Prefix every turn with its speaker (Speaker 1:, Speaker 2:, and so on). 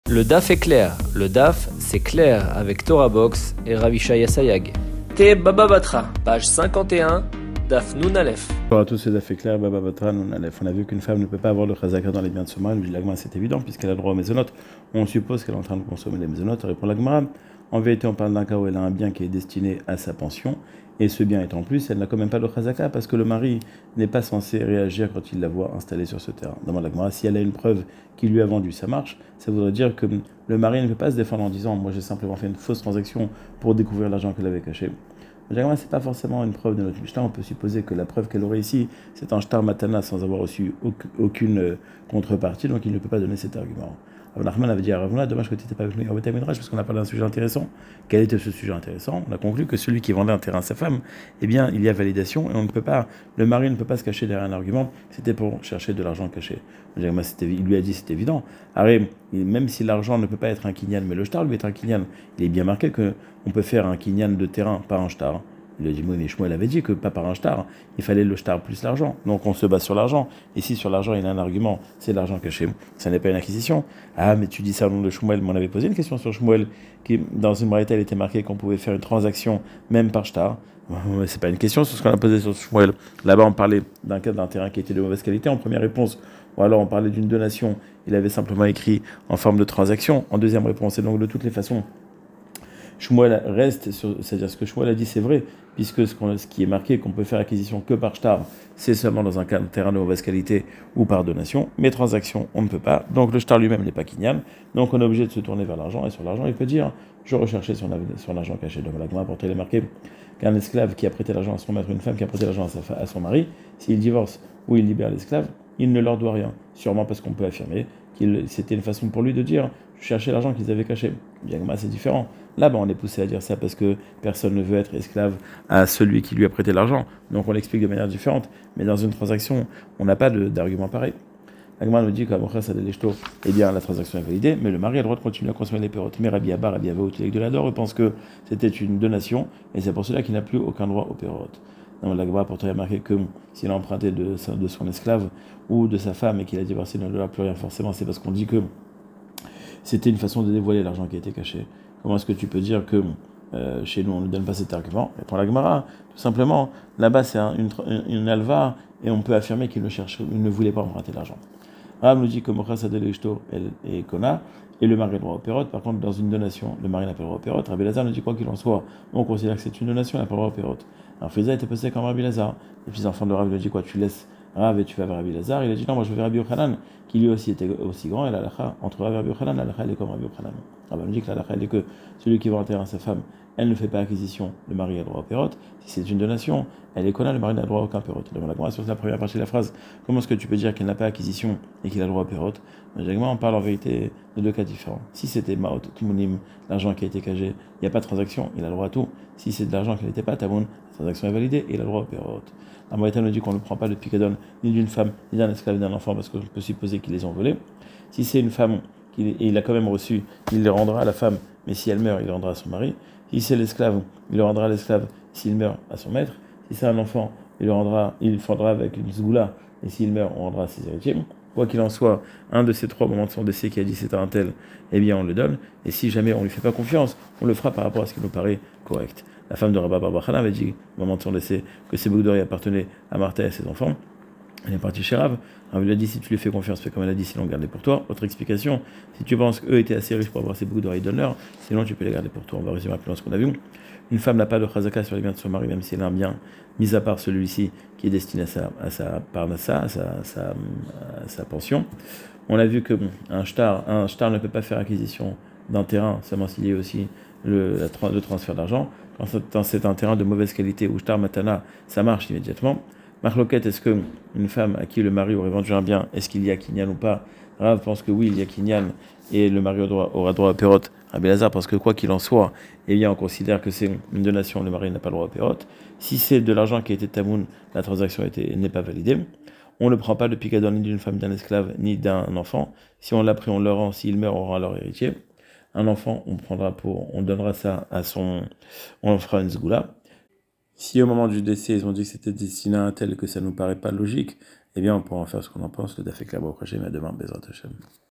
Speaker 1: Le DAF est clair. Le DAF, c'est clair avec Torah Box et Ravishaya Sayag. Te Baba Batra, page 51, DAF Nun Aleph.
Speaker 2: Bonjour à tous, c'est DAF est clair, Baba Batra, Nun Aleph. On a vu qu'une femme ne peut pas avoir le chazaka dans les biens de son mari. L'agma, c'est évident, puisqu'elle a droit aux mésonotes. On suppose qu'elle est en train de consommer les mésonotes. Répond l'agma. En vérité, on parle d'un cas où elle a un bien qui est destiné à sa pension. Et ce bien étant plus, elle n'a quand même pas le chazaka parce que le mari n'est pas censé réagir quand il la voit installée sur ce terrain. Demande l'agma, si elle a une preuve qui lui a vendu, ça marche. Ça voudrait dire que le mari ne peut pas se défendre en disant moi j'ai simplement fait une fausse transaction pour découvrir l'argent qu'elle avait caché. Ce n'est pas forcément une preuve de notre Mishnah. On peut supposer que la preuve qu'elle aurait ici, c'est un shtar matana sans avoir reçu aucune contrepartie, donc il ne peut pas donner cet argument. Nachman avait dit à Ravuna, dommage que tu n'étais pas avec nous au Beth Midrash, parce qu'on a parlé d'un sujet intéressant. Quel était ce sujet intéressant? On a conclu que celui qui vendait un terrain à sa femme, eh bien, il y a validation, et on ne peut pas, le mari ne peut pas se cacher derrière un argument, c'était pour chercher de l'argent caché. Il lui a dit, c'est évident. Même si l'argent ne peut pas être un kinyan, mais le shtar lui est un kinyan, il est bien marqué qu'on peut faire un kinyan de terrain par un shtar. Il a dit, mais Shmuel avait dit que pas par un shtar, il fallait le shtar plus l'argent. Donc on se base sur l'argent. Et si sur l'argent il y a un argument, c'est l'argent caché, ça n'est pas une acquisition. Ah, mais tu dis ça au nom de Shmuel, mais on avait posé une question sur Shmuel, qui dans une braïta, il était marqué qu'on pouvait faire une transaction même par shtar. C'est pas une question sur ce qu'on a posé sur Shmuel. Là-bas, on parlait d'un cas d'un terrain qui était de mauvaise qualité en première réponse. Ou alors on parlait d'une donation, il avait simplement écrit en forme de transaction. En deuxième réponse, et donc de toutes les façons, Shmuel reste sur, c'est-à-dire ce que Shmuel a dit, c'est vrai, puisque ce qui est marqué qu'on peut faire acquisition que par shtar, c'est seulement dans un cas de terrain de mauvaise qualité ou par donation, mais transaction, on ne peut pas. Donc le shtar lui-même n'est pas kinyan, donc on est obligé de se tourner vers l'argent, et sur l'argent, il peut dire, je recherchais sur l'argent caché. Donc la Gemara pour il est marqué qu'un esclave qui a prêté l'argent à son maître, une femme qui a prêté l'argent à son mari, s'il divorce ou il libère l'esclave, il ne leur doit rien, sûrement parce qu'on peut affirmer que c'était une façon pour lui de dire, je cherchais l'argent qu'ils avaient caché. Bien c'est différent. Là, on est poussé à dire ça parce que personne ne veut être esclave à celui qui lui a prêté l'argent. Donc on l'explique de manière différente. Mais dans une transaction, on n'a pas d'argument pareil. L'agma nous dit qu'après ça eh bien la transaction est validée, mais le mari a le droit de continuer à consommer les pérotes. Mais Rabbi Abba, de l'Ador, pense que c'était une donation, et c'est pour cela qu'il n'a plus aucun droit aux pérotes. L'agma pourtant a marqué que s'il a emprunté de son esclave ou de sa femme et qu'il a divorcé, il ne doit plus rien forcément. C'est parce qu'on dit que c'était une façon de dévoiler l'argent qui a été caché. Comment est-ce que tu peux dire que chez nous on ne donne pas cet argument? Répond la Gemara, tout simplement, là-bas c'est une alva et on peut affirmer qu'il ne voulait pas emprunter l'argent. Rav nous dit que Mochas Adelishto est Kona et le mari a le droit au pérot. Par contre, dans une donation, le mari n'a pas le droit au pérot. Rabbi Lazar nous dit quoi qu'il en soit, on considère que c'est une donation, il n'a pas le droit au pérot. Alors Friza était passé comme Rabbi Lazar. Les petits enfants de Rav lui dit quoi? Tu laisses Rav et tu vas vers Rabbi Lazar. Il a dit non, moi je vais vers Rabbi Yochanan, qui lui aussi était aussi grand. Et l'alacha, entre Rav et Rabbi Yochanan, l'alacha elle est comme Rabbi Yochanan. Rav nous dit que l'alacha elle est que celui qui vend un terrain à sa femme, elle ne fait pas acquisition, le mari a le droit au pérot. Si c'est une donation, elle est connue, le mari n'a le droit à aucun pérot. Donc la sur la première partie de la phrase, comment est-ce que tu peux dire qu'elle n'a pas acquisition et qu'il a le droit au pérot? On parle en vérité de deux cas différents. Si c'était Maot, Timonim, l'argent qui a été cagé, il n'y a pas de transaction, il a le droit à tout. Si c'est de l'argent qui n'était pas Tamoun, la transaction est validée et il a le droit au pérot. La Moïta nous dit qu'on ne prend pas de picadon ni d'une femme, ni d'un esclave, ni d'un enfant, parce qu'on peut supposer qu'ils les ont volés. Si c'est une femme, et il a quand même reçu, il les rendra à la femme, mais si elle meurt, il les rendra à son mari. Si c'est l'esclave, il le rendra à l'esclave s'il meurt à son maître. Si c'est un enfant, il le fondra avec une zgoula, et s'il meurt, on rendra à ses héritiers. Quoi qu'il en soit, un de ces trois moments de son décès qui a dit c'est un tel, eh bien on le donne. Et si jamais on ne lui fait pas confiance, on le fera par rapport à ce qui nous paraît correct. La femme de Rabba Barbachana avait dit, au moment de son décès, que ses boucles d'oreilles appartenaient à Martha et à ses enfants. Elle est partie chez Rav. Rav lui a dit, si tu lui fais confiance, fais comme elle a dit, sinon garde-les pour toi. Autre explication, si tu penses qu'eux étaient assez riches pour avoir ces boucles d'oreilles, donne-leur, sinon tu peux les garder pour toi. On va résumer rapidement ce qu'on a vu. Une femme n'a pas de chazaka sur les biens de son mari, même si elle a un bien, mis à part celui-ci qui est destiné à sa parnassa, à sa pension. On a vu que un shtar ne peut pas faire acquisition d'un terrain, seulement s'il y a aussi le transfert d'argent. Quand c'est un terrain de mauvaise qualité ou shtar matana, ça marche immédiatement. Marloquette, est-ce qu'une femme à qui le mari aurait vendu un bien, est-ce qu'il y a kinyan ou pas? Rav pense que oui, il y a kinyan et le mari aura droit à pérot. Rabbi Lazar parce que quoi qu'il en soit, eh bien on considère que c'est une donation, le mari n'a pas le droit à pérot. Si c'est de l'argent qui a été tamoun, la transaction n'est pas validée. On ne prend pas de picadon ni d'une femme, d'un esclave, ni d'un enfant. Si on l'a pris, on le rend. S'il meurt, on rend à leur héritier. Un enfant, on donnera ça on fera une zgoula. Si au moment du décès, ils ont dit que c'était destiné à un tel que ça nous paraît pas logique, eh bien, on pourra en faire ce qu'on en pense. Le Daf est clair, au prochain, mais à demain, Bezrat Hashem.